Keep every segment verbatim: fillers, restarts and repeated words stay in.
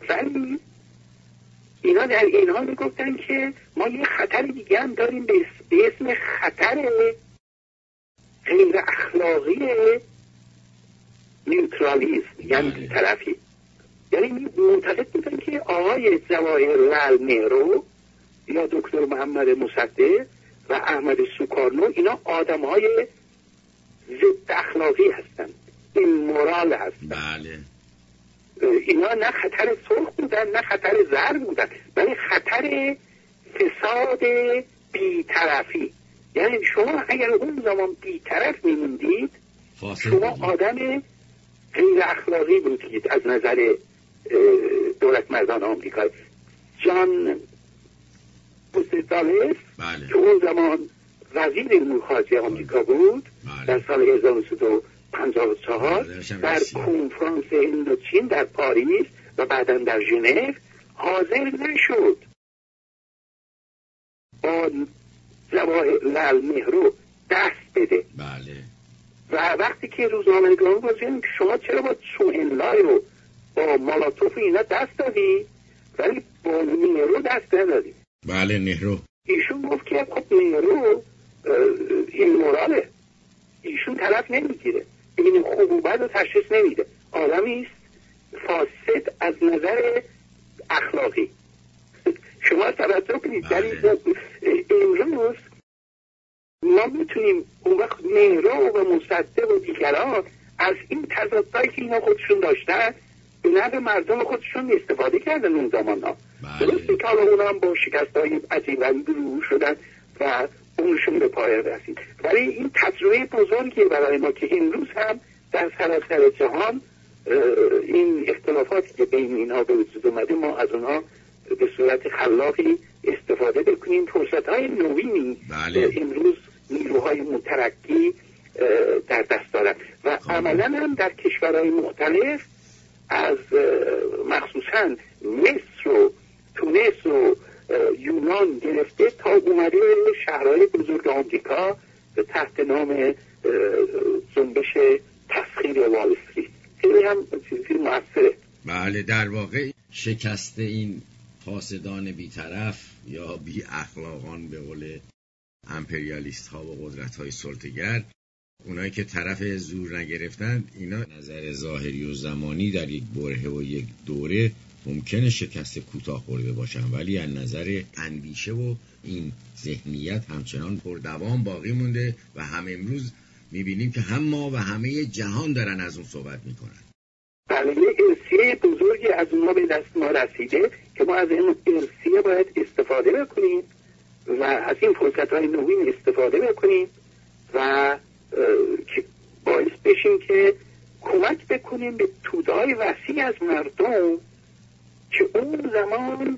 ولی اینا در این حال میگفتن که ما یه خطر دیگه هم داریم به اسم خطر غیر اخلاقی نیوترالیسم، یعنی بی‌طرفی. یعنی معتقد بودن که آقای جواهر لعل نهرو یا دکتر محمد مصدق و احمد سوکارنو اینا آدم‌های ضد اخلاقی هستند، این مورال هستند. بله. اینا نه خطر سرخ بودن نه خطر زرد بودن، ولی خطر فساد بی‌طرفی. یعنی شما اگر اون زمان بی‌طرف می‌موندید شما آدم غیر اخلاقی بودید از نظر دولت مردان آمریکا. جان پوستدالس بله. که اون زمان وزیر امور خارجه آمریکا بود بله. در سال هزار و سیصد و پنجاه و چهار در کنفرانس هندوچین در پاریس و بعدا در ژنو حاضر نشد با جواهر لعل نهرو دست بده. بله. و وقتی که روزنامه‌نگاران گفتن که شما چرا با چوهنلای و با مالاتوف اینا دست دادی ولی با نهرو دست ندادی؟ بله نهرو. ایشون گفت که خب نهرو این موراله، ایشون طرف نمیگیره، این خوب و بد رو تشخیص نمیده، آدمی است فاسد از نظر اخلاقی. شما توجه کنید در امروز ما میتونیم اون وقت نهرو و مصدق و دیگران از این تضادهایی که اینا خودشون داشتن به نفع مردم خودشون استفاده کردن اون زمان ها. درسته که حالا اونا هم با شکست های عجیب رو شدن و اونشون به پایان رسید، ولی این تجربه بزرگی برای ما که امروز هم در سراسر جهان این اختلافاتی که بین اینها به وجود اومده ما از اونها به صورت خلاقی استفاده بکنیم. فرصت های نوینی بله. امروز نیروهای مترقی در دست دارن و عملا هم در کشورهای مختلف از مخصوصا مصر و تونس و یونان گرفته تا اومده شهرهای بزرگ آمریکا تحت نام جنبش تسخیر وال استریت. خیلی هم چیزی موثره. بله در واقع شکست این فاسدان بی‌طرف یا بی اخلاقان به قول امپریالیست ها و قدرت های سلطه‌گر، اونایی که طرف زور نگرفتن، اینا نظر ظاهری و زمانی در یک بره و یک دوره ممکنه شکست کوتاه خورده باشن، ولی از نظر اندیشه و این ذهنیت همچنان پردوام باقی مونده و هم امروز میبینیم که هم ما و همه جهان دارن از اون صحبت میکنن. بله یه ارسیه بزرگی از اونها به دست ما رسیده که ما از این ارسیه باید استفاده بکنیم و از این فرصت های نوین استفاده بکنیم و که باعث بشیم که کمک بکنیم به توده‌های وسیع از مردم که اون زمان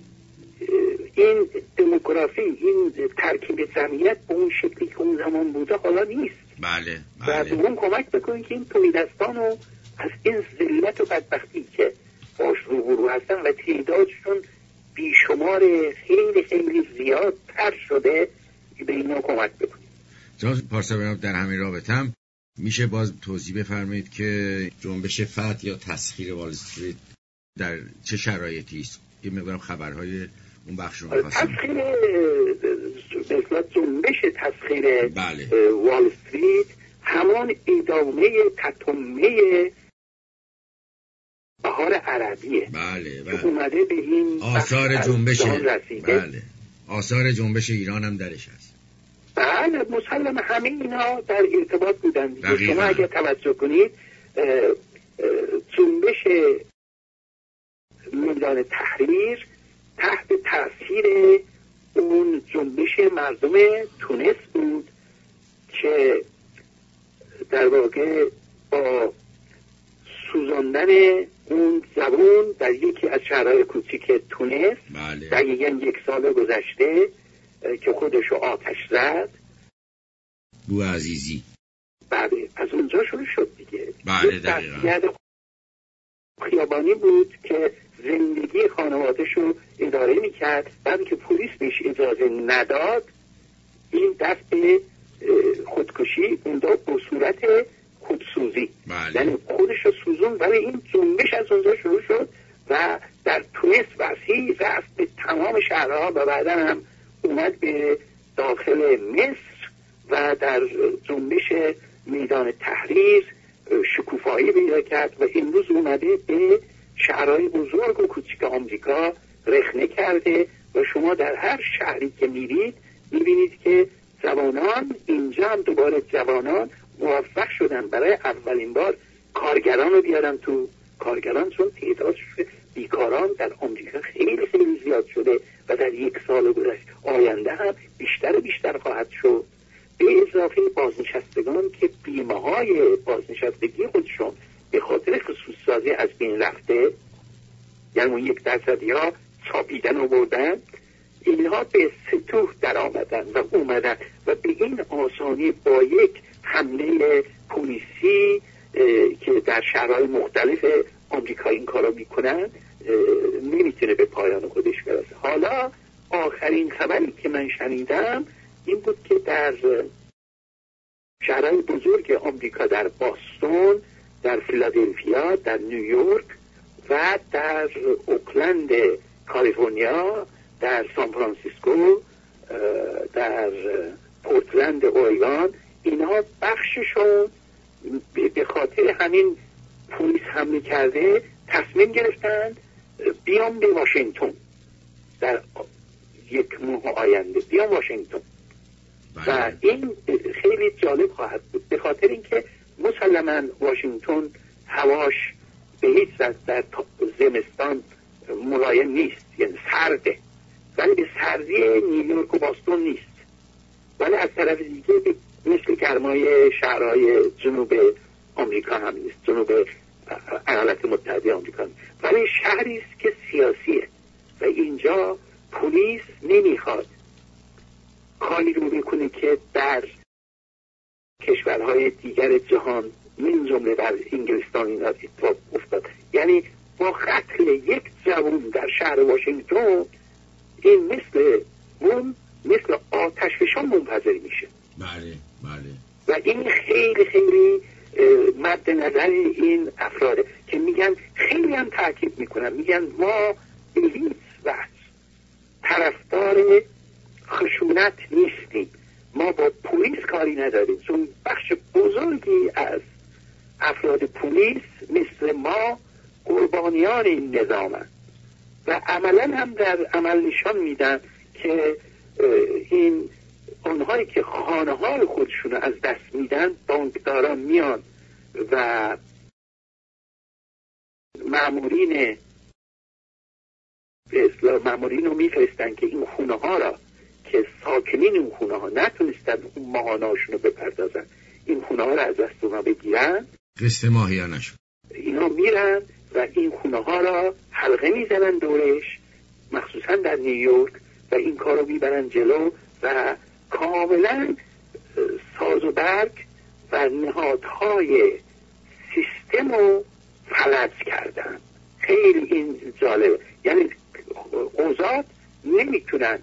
این دموگرافی، این ترکیب جمعیت به اون شکلی که اون زمان بوده حالا نیست. بله بله. و به اون کمک بکنیم که این تولیدستان رو از این ذلت و بدبختی که باش روبرو هستن و تعدادشون بیشمار خیلی خیلی زیاد تر شده به اینا کمک بکنیم. جناب پارسا در همین رابطه هم میشه باز توضیح بفرمایید که جنبش فتح یا تسخیر وال استریت در چه شرایطی است؟ یه مقدار خبرهای اون بخش رو می‌خواستم. تسخیر به اصطلاح جنبش تسخیر بله. وال استریت همان ادامه تتمه بهار عربیه. بله بله. اومده به این آثار جنبش بله. آثار جنبش ایران هم درش هست. بله مسلم همه اینا در ارتباط بودن. شما اگه توجه کنید جنبش میدان تحریر تحت تاثیر اون جنبش مردم تونس بود که در واقع با سوزاندن اون زبون در یکی از شهرهای کوچیک تونس بله. دقیقاً یک سال گذشته که خودشو آتش زد. بو عزیزی بله از اونجا شروع شد دیگه. بله دقیقاً خیابانی بود که زندگی خانوادهشو اداره میکرد، بعد که پلیس بهش اجازه نداد این دست به خودکشی اونجا به صورت خودسوزی بله. یعنی خودشو سوزون، ولی این جنبش از اونجا شروع شد و و بعدا هم اومد به داخل مصر و در جنبش میدان تحریر شکوفایی پیدا کرد و امروز اومده به شهرهای بزرگ و کوچیک آمریکا رخنه کرده و شما در هر شهری که میرید میبینید که جوانان، اینجا هم دوباره جوانان موفق شدن برای اولین بار کارگران رو بیارن تو. کارگران چون تعداد بیکاران در آمریکا خیلی خیلی زیاد شده و در یک سال گذشته آینده هم بیشتر و بیشتر خواهد شد، به اضافه بازنشستگان که بیمه های بازنشستگی خودشون به خاطر خصوص سازی از بین رفته، یعنی اون یک درصدی ها چاپیدن و بردن، اینها به سطوح در آمدن و اومدن و به این آسانی با یک حمله پلیسی که در شهرهای مختلف آمریکا این کارو میکنن نمیتونه به پایان خودش برسه. حالا آخرین خبری که من شنیدم این بود که در شهرهای بزرگ آمریکا، در باستون، در فیلادلفیا، در نیویورک و در اوکلند کالیفرنیا، در سان فرانسیسکو، در پورتلند اورگان، اینها بخششون به خاطر همین پلیس حمله کرده تصمیم گرفتند بیان به واشنگتن در یک ماه آینده، بیان واشنگتن. و این خیلی جالب خواهد بود به خاطر اینکه مسلماً واشنگتن هواش به هیچ وجه در زمستان ملایم نیست، یعنی سرده، ولی به سردی نیویورک و باستون نیست. ولی از طرف دیگه مثل گرمای شهرهای جنوب آمریکا هم نیست، جنوب ایالات متحده آمریکا نیست. ولی شهری است که سیاسیه و اینجا پلیس نمیخواد کاری رو بکنه که در کشورهای دیگر جهان من جمله در انگلستان این اتفاق افتاد. یعنی با قتل یک جوان در شهر واشنگتن این مثل اون مثل آتش فشان منفجر میشه. بله بله. و این خیلی خیلی مد نظر این افراده که میگن، خیلی هم تاکید میکنن، میگن ما به هیچ وجه طرفدار خشونت نیستیم، ما با پلیس کاری نداریم، چون بخش بزرگی از افراد پلیس مثل ما قربانیان این نظامن و عملا هم در عمل نشان میدن که این اونهایی که خانه های خودشون از دست میدن، بانکداران میان و مامورین به اصطلاح مامورین رو میفرستن که این خونه ها را که ساکنین اون خونه ها نتونستن اون ماهانه‌هاشون رو بپردازن، این خونه ها را از دست اونا بگیرن، قسط ماهیانش اینا میرن و این خونه ها را حلقه میزنن دورش، مخصوصا در نیویورک، و این کار رو میبرن جلو و کاملا ساز و برگ و نهادهای سیستم رو فلج کردن. خیلی این جالبه، یعنی قضات نمیتونن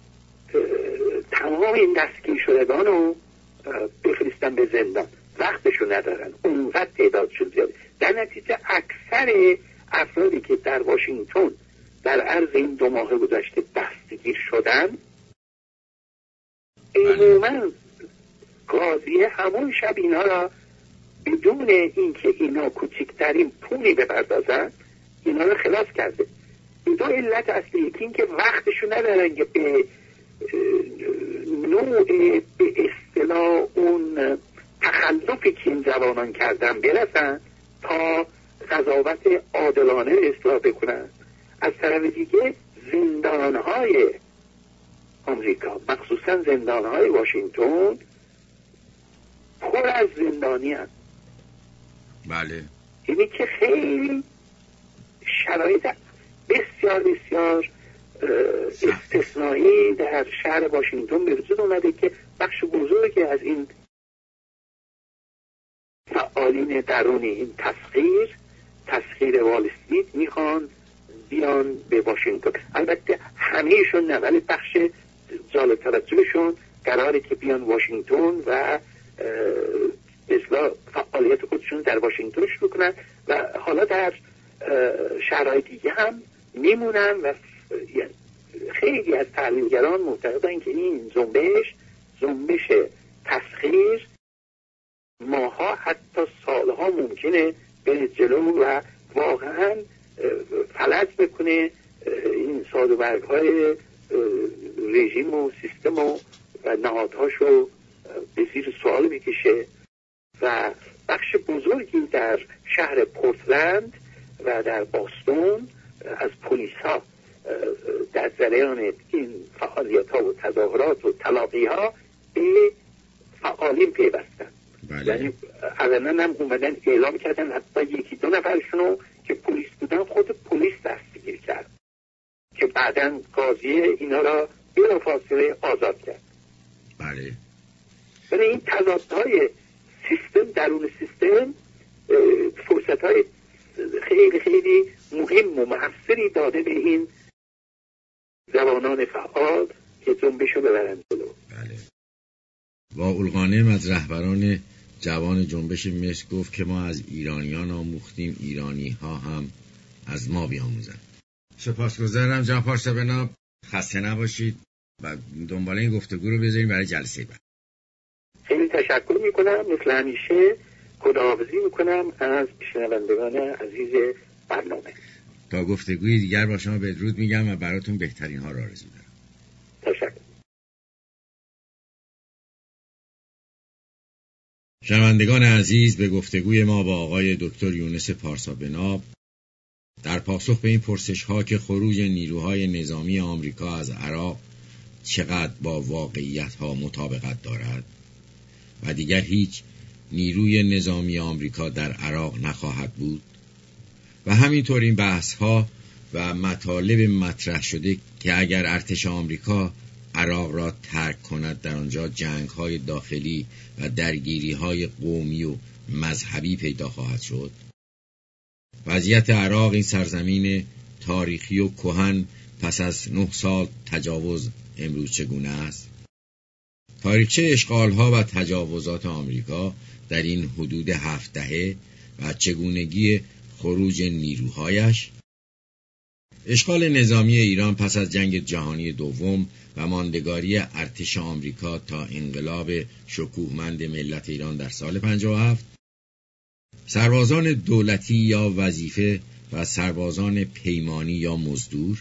تمام این دستگیر شدگان رو بفرستن به زندان، وقتشو ندارن، اونقدر تعدادشون زیاده. در نتیجه اکثر افرادی که در واشنگتن در عرض این دو ماه گذشته دستگیر شدن، عموما قاضی همون شب اینا را بدون اینکه اینا کوچکترین پولی بپردازن اینا را خلاص کرده. این دو علت اصلی، یکی این که وقتشو ندارن که به نوع به اصطلاح اون تخلفی که این جوانان کردن برسن تا قضاوت عادلانه اصلاح بکنن. از طرف دیگه زندانهای آمریکا، مخصوصا زندانهای واشنگتن، پر از زندانی هست. بله. اینی که خیلی شرایط بسیار بسیار استثنایی در شهر واشنگتن به وجود اومده که بخش بزرگی از این فعالین درونی، این تسخیر تسخیر وال استریت میخوان بیان به واشنگتن. البته همهشون نه، ولی بخش جالب توجهشون قراره که بیان واشنگتن و اصلا فعالیت خودشون در واشنگتن شروع کنن و حالا در شهرهای دیگه هم میمونن و خیلی از تحلیلگران معتقدن که این جنبش جنبش تسخیر ماها حتی سالها ممکنه بره جلو و واقعا فلج بکنه این ساز و برگ‌های رژیم و سیستم و, و نهادهاشو به زیر سوال بکشه و بخش بزرگی در شهر پورتلند و در باستون از پلیس ها در جریان این فعالیت ها و تظاهرات و تلاقی ها به فعالین پیوستن. بله. یعنی علنا هم اومدن اعلام کردن، حتی یکی دو نفرشونو که پلیس بودن خود پلیس دستگیر کرد که بعداً قاضی اینا را بلافاصله آزاد کرد. بله. ولی این تضادهای سیستم درون سیستم فرصت‌های خیلی خیلی مهم و موثری داده به این جوانان فعال که جنبشو ببرن جلو. بله. واول غانم از رهبران جوان جنبش مصر گفت که ما از ایرانیان آموختیم، ایرانی ها هم از ما بیاموزند. سپاسگزارم جناب پارسا بنا، خسته نباشید و دنبال این گفتگو رو بذاریم برای جلسه بعد. خیلی تشکر میکنم، مثل همیشه خداحافظی میکنم از شنوندگان عزیز برنامه. تا گفتگوی دیگر با شما بدرود میگم و براتون بهترین ها را آرزو دارم. تشکر. شنوندگان عزیز، به گفتگوی ما با آقای دکتر یونس پارسا بنا در پاسخ به این پرسش ها که خروج نیروهای نظامی آمریکا از عراق چقدر با واقعیت ها مطابقت دارد و دیگر هیچ نیروی نظامی آمریکا در عراق نخواهد بود و همینطور این بحث ها و مطالب مطرح شده که اگر ارتش آمریکا عراق را ترک کند در آنجا جنگ های داخلی و درگیری های قومی و مذهبی پیدا خواهد شد. وضعیت عراق، این سرزمین تاریخی و کهن، پس از نه سال تجاوز امروز چگونه است؟ تاریخچه اشغال‌ها و تجاوزات آمریکا در این حدود هفت دهه و چگونگی خروج نیروهایش، اشغال نظامی ایران پس از جنگ جهانی دوم و ماندگاری ارتش آمریکا تا انقلاب شکوهمند ملت ایران در سال پنجاه و هفت، سربازان دولتی یا وظیفه و سربازان پیمانی یا مزدور.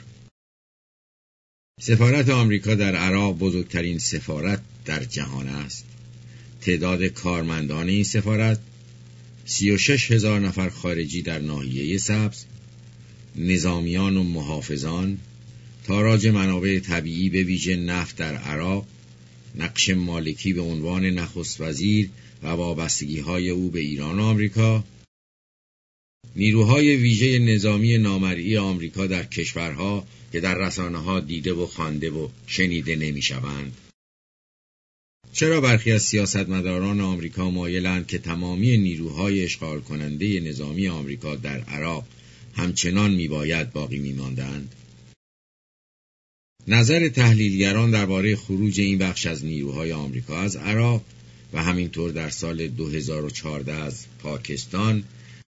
سفارت آمریکا در عراق بزرگترین سفارت در جهان است. تعداد کارمندان این سفارت سی و شش هزار نفر خارجی در ناحیه سبز، نظامیان و محافظان، تاراج منابع طبیعی به ویژه نفت در عراق، نقش مالکی به عنوان نخست وزیر و وابستگی‌های او به ایران و آمریکا، نیروهای ویژه نظامی نامرئی آمریکا در کشورها که در رسانه‌ها دیده و خوانده و شنیده نمی‌شوند. چرا برخی از سیاستمداران آمریکا مایلند که تمامی نیروهای اشغال کننده نظامی آمریکا در عراق همچنان میباید باقی میماندند؟ نظر تحلیلگران درباره خروج این بخش از نیروهای آمریکا از عراق و همینطور در سال دو هزار و چهارده از پاکستان،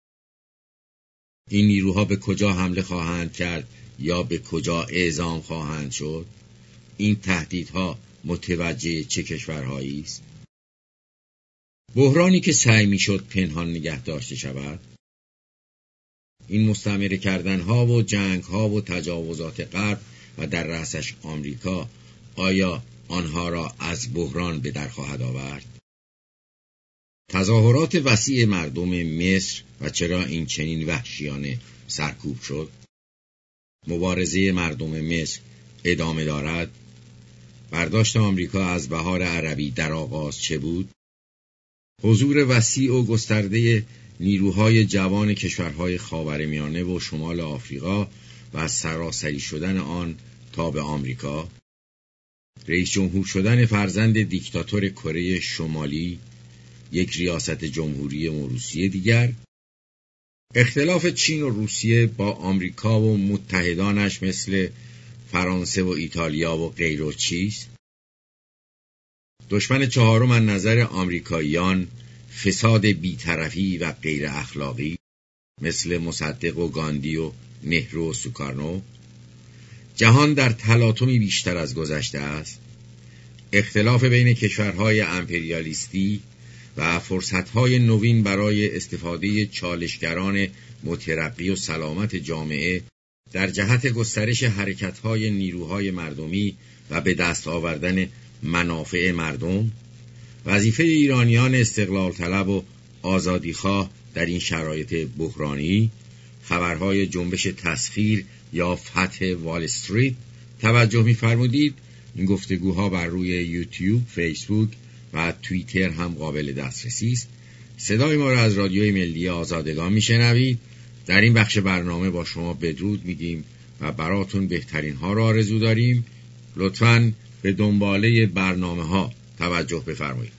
این نیروها به کجا حمله خواهند کرد یا به کجا اعزام خواهند شد؟ این تهدیدها متوجه چه کشورهایی است؟ بحرانی که سعی میشد پنهان نگه داشته شود، این مستعمره کردنها و جنگها و تجاوزات غرب و در رأسش آمریکا، آیا آنها را از بحران به در خواهد آورد؟ تظاهرات وسیع مردم مصر و چرا این چنین وحشیانه سرکوب شد؟ مبارزه مردم مصر ادامه دارد؟ برداشت آمریکا از بهار عربی در آغاز چه بود؟ حضور وسیع و گسترده نیروهای جوان کشورهای خاورمیانه و شمال آفریقا و سراسری شدن آن تا به آمریکا، رئیس جمهور شدن فرزند دیکتاتور کره شمالی، یک ریاست جمهوری موروثی دیگر، اختلاف چین و روسیه با آمریکا و متحدانش مثل فرانسه و ایتالیا و غیره چیست؟ دشمن چهارم از نظر آمریکاییان فساد بی‌طرفی و غیر اخلاقی مثل مصدق و گاندی و نهرو و سوکارنو، جهان در تلاطمی بیشتر از گذشته است. اختلاف بین کشورهای امپریالیستی و فرصتهای نوین برای استفاده چالشگران مترقی و سلامت جامعه در جهت گسترش حرکتهای نیروهای مردمی و به دست آوردن منافع مردم، وظیفه ایرانیان استقلال طلب و آزادیخواه در این شرایط بحرانی، خبرهای جنبش تسخیر یا فتح وال استریت. توجه می‌فرمودید این گفتگوها بر روی یوتیوب، فیسبوک و توییتر هم قابل دسترسی است. صدای ما را از رادیوی ملی آزادگان میشنوید. در این بخش برنامه با شما بدرود میگیم و براتون بهترین ها را آرزو داریم. لطفاً به دنباله برنامه ها توجه بفرمایید.